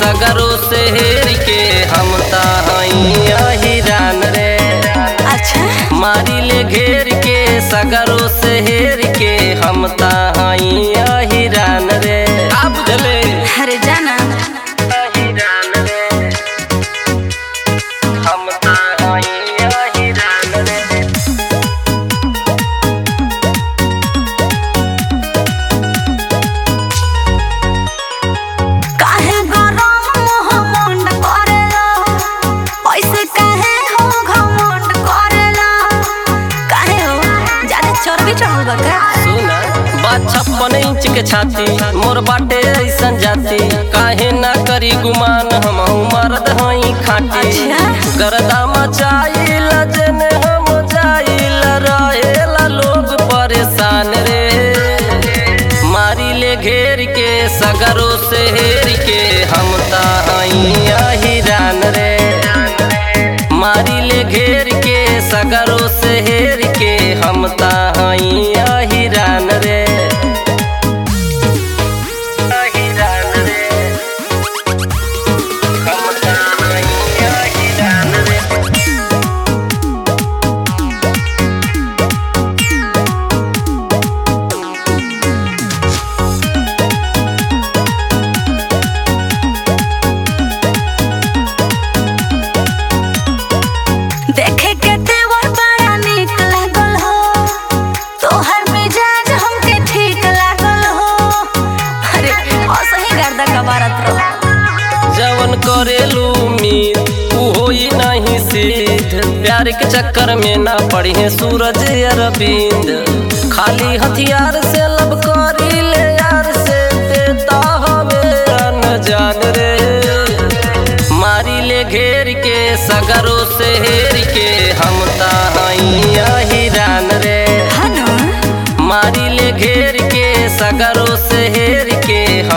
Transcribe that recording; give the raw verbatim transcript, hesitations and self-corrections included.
सगरो से हेर के हम हिरान रे। अच्छा मारी ले घेर के सगरो से हेर के हम हिरान रे। अब जले अरे जाना हिरान रे हम हिरान रे। काहे गरम मोह मुंड करेला, ऐसे काहे हो घमंड करेला, काहे हो ज्यादा चर्बी चढ़ल बा का? सुना बा छप्पन इंच के छाती मोर बाटे ऐसन जाती, काहे ना करी गुमान हम मर्द हई खाटी। अच्छा। गर्दा मचाइल जने हम जाइल रहेला लोग परेशान रे। मारी ले घेर के सगरो से हेर के हम हिरान रे। मारी ले घेर के सगरो से हेर के हम हिरान रे। हिरान रे हम हिरान रे। देखे के तेवर बड़ा नीक लागल हो, तोहर मिजाज हमके ठीक लागल हो। अरे असही गर्दा कबारत रहो। जवन करेलू उम्मीद उ होई नहीं सिद्ध, प्यार के चक्कर में ना पड़ी है सूरज अरविंद। खाली हथियार से लब करी ले यार से देता हवे अनजान रे। मारी ले घेर के सगरो से हेर के हम हिरान रे। हाँ ना? मारी ले घेर के सगरो से हेर के